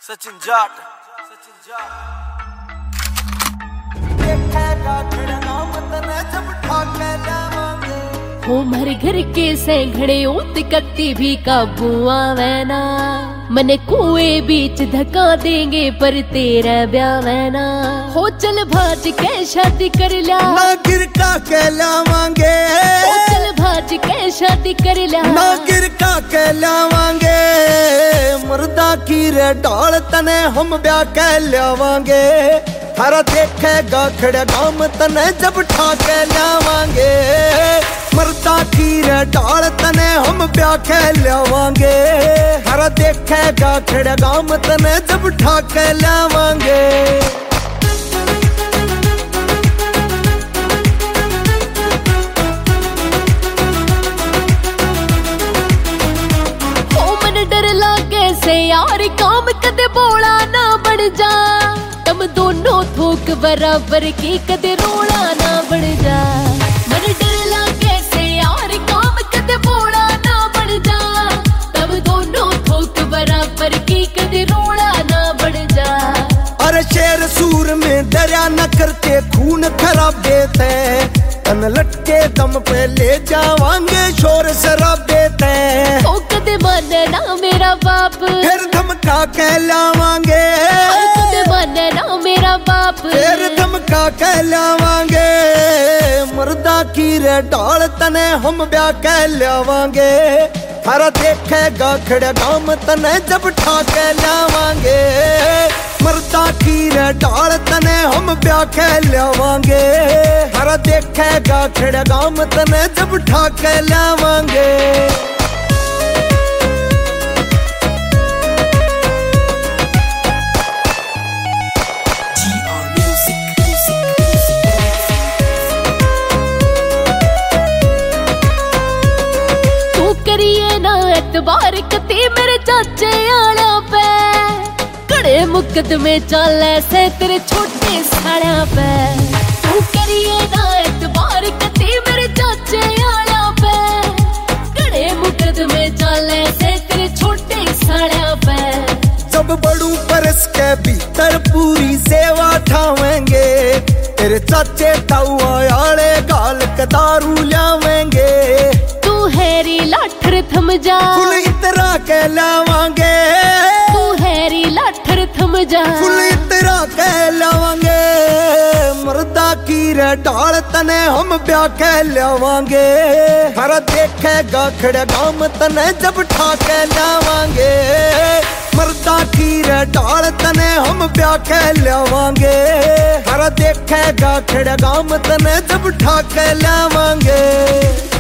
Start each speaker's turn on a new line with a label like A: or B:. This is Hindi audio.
A: सचिन जाट
B: हो मर घर के सैंघड़े ओत कत्ती भी काबू आवेना मने कुएं बीच धक्का देंगे पर तेरा ब्यावना हो चल भाज के शादी कर ला
C: ना गिर का कहलावांगे
B: हो चल भाज के शादी कर ला
C: ना गिर का कहलावांगे मर्दा की रे डाल तने हम ब्याह कहलावांगे थारा देखेगा खड़ा गाम तने जब ठा कहलावांगे मर्दा की रे डाल तने हम ब्याह कहलावांगे थारा देखेगा खड़ा गाम तने जब ठा कहलावांगे
B: डर लागे से यार काम कदे बोला ना बढ़ जा तुम दोनों थोक बराबर की कदे रोला ना बढ़ जा मन डर लागे से यार काम कदे बोला ना बढ़ जा तुम दोनों थोक बराबर की कदे रोला ना बढ़ जा
C: अरे शेर सूर में दरिया न करते खून खराब देते तन लटके दम पे ले जावांगे शोर शराब देते
B: कदे माने ना मेरा बाप
C: फिर धमका कहलावांगे
B: कदे माने ना मेरा बाप
C: फिर धमका कहलावांगे मर्दा की रे डाल तने हम ब्याह कहलावांगे थारा देखेगा खड़ा गाम तने जब ठा कहलावांगे मर्दा की रे डाल तने हम ब्याह कहलावांगे थारा देखेगा खड़ा गाम तने जब ठा कहलावांगे
B: करिए ना एतबार कती मेरे चाचे आला पे कड़े मुकदमे चल ऐसे तेरे छोटे साड़ा पे तू करिए ना एतबार कती मेरे चाचे आला पे कड़े मुकदमे चल ऐसे तेरे छोटे साड़ा पे
C: जब बड़ू परस के भीतर पूरी सेवा ठावेंगे तेरे चाचे ताऊ आले गाल कदारू लावेंगे
B: हैरी लाठर थम जा
C: फुल इतरा कहलावांगे
B: तू हैरी लाठर थम जा
C: फुल इतरा कहलावांगे मर्दा की रे डाल तने हम ब्याह कहलावांगे हरा देखेगा खड़ा गाम तने जब ठा कहलावांगे मर्दा की रे डाल तने हम ब्याह कहलावांगे हरा देखेगा खड़ा गाम तने जब ठा कहलावांगे